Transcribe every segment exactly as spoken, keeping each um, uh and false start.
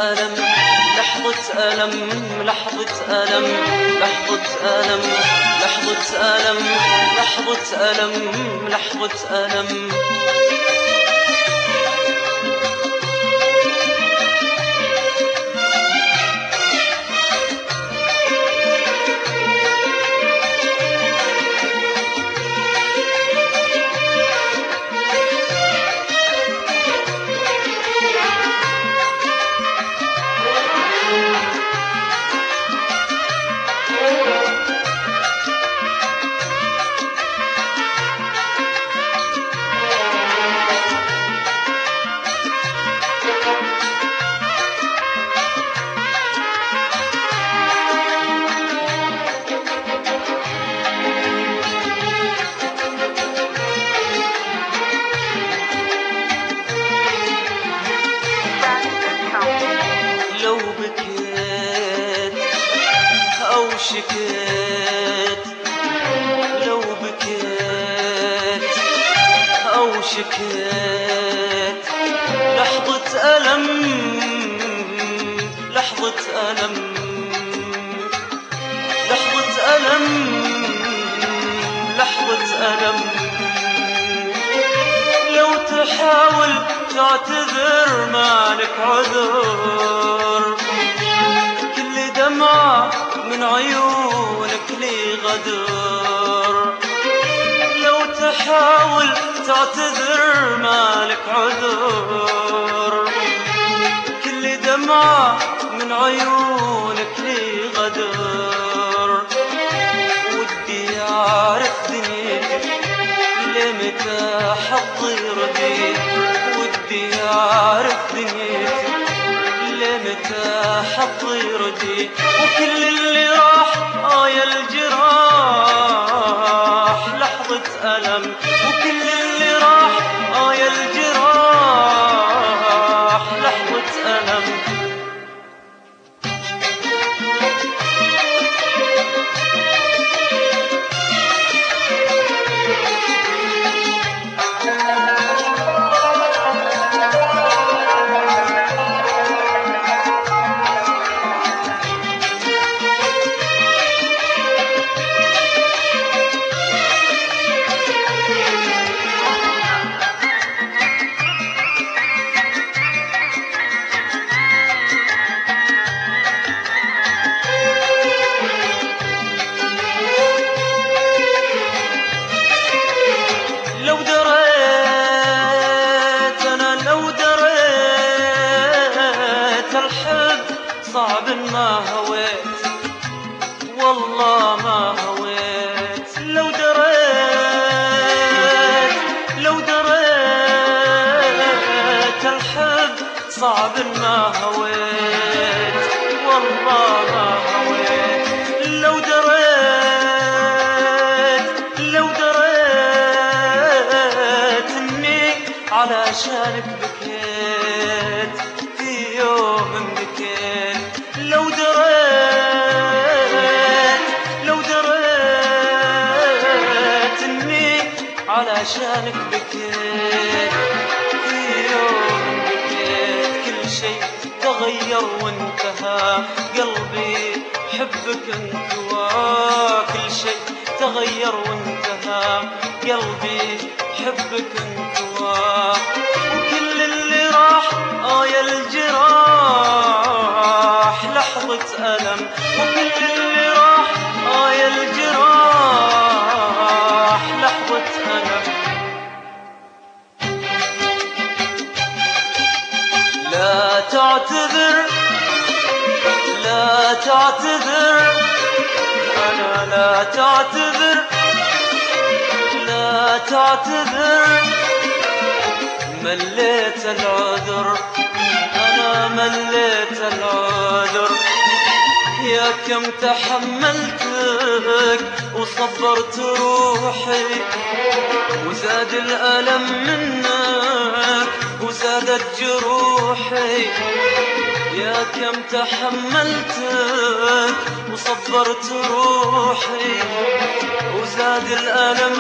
ألم لحظة ألم لحظة ألم لحظة ألم لحظة ألم لحظة ألم لحظة ألم لو بكيت أو شكيت لو بكيت أو شكيت لحظة ألم لحظة ألم لحظة ألم لحظة ألم لو تحاول تعتذر مالك عذر كل دمعة من عيونك لي غدر لو تحاول تعتذر مالك عذر كل دمعة من عيونك لي غدر ودي أعرف دنيتك لمتى حظي رديت ودي أعرف دنيتك لمتى حظي رديت وكل اللي راح آية الجراح لحظة ألم وكل اللي راح آية الجراح لحظة ألم لو دريت أنا لو دريت الحب صعب ما هويت والله ما هويت لو دريت لو دريت الحب صعب ما هويت والله ما هويت لو دريت لو دريت علشانك بكيت في يوم بكيت لو دريت لو دريت اني علشانك بكيت في يوم بكيت كل شيء تغير وانتهى قلبي حبك انت وكل شيء تغير وانتهى قلبي حبك انت وكل اللي راح آية الجراح لحظة ألم وكل اللي راح آية الجراح لحظة ألم لا تعتذر لا تعتذر أنا لا تعتذر لا تعتذر مليت العذر أنا مليت العذر يا كم تحملتك وصبرت روحي وزاد الألم منك وزادت جروحي يا كم تحملتك وصبرت روحي وزاد الألم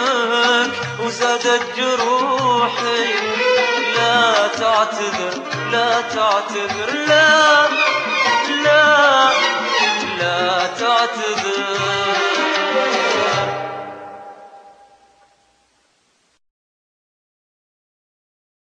منك وزادت جروحي لا تعتذر لا تعتذر، لا لا لا تعتذر.